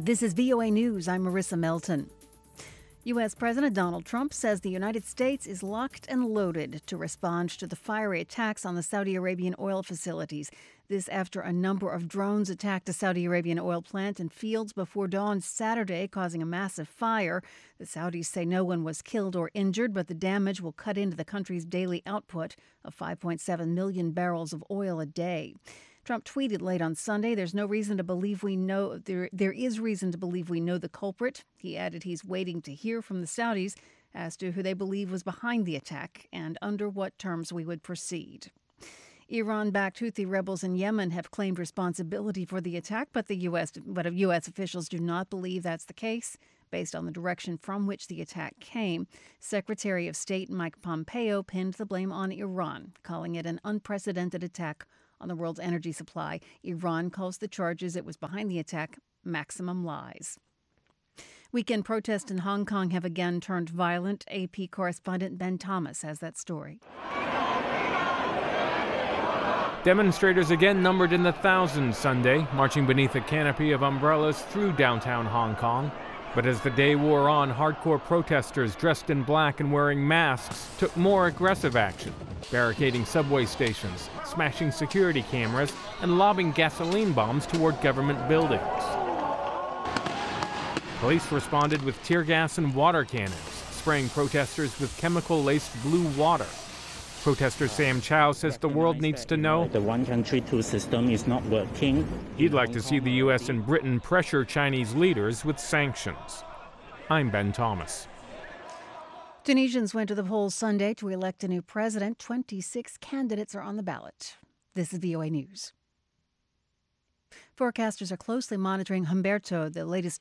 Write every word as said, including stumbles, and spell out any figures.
This is V O A News. I'm Marissa Melton. U S. President Donald Trump says the United States is locked and loaded to respond to the fiery attacks on the Saudi Arabian oil facilities. This after a number of drones attacked a Saudi Arabian oil plant and fields before dawn Saturday, causing a massive fire. The Saudis say no one was killed or injured, but the damage will cut into the country's daily output of five point seven million barrels of oil a day. Trump tweeted late on Sunday, there's no reason to believe we know, there, there is reason to believe we know the culprit. He added he's waiting to hear from the Saudis as to who they believe was behind the attack and under what terms we would proceed. Iran-backed Houthi rebels in Yemen have claimed responsibility for the attack, but the U S but U S officials do not believe that's the case, based on the direction from which the attack came. Secretary of State Mike Pompeo pinned the blame on Iran, calling it an unprecedented attack on the world's energy supply. Iran calls the charges it was behind the attack maximum lies. Weekend protests in Hong Kong have again turned violent. A P correspondent Ben Thomas has that story. Demonstrators again numbered in the thousands Sunday, marching beneath a canopy of umbrellas through downtown Hong Kong. But as the day wore on, hardcore protesters dressed in black and wearing masks took more aggressive action, barricading subway stations, smashing security cameras, and lobbing gasoline bombs toward government buildings. Police responded with tear gas and water cannons, spraying protesters with chemical-laced blue water. Protester Sam Chow says the world needs to know the one country, two system is not working. He'd like to see the U S and Britain pressure Chinese leaders with sanctions. I'm Ben Thomas. Tunisians went to the polls Sunday to elect a new president. twenty-six candidates are on the ballot. This is V O A News. Forecasters are closely monitoring Humberto, the latest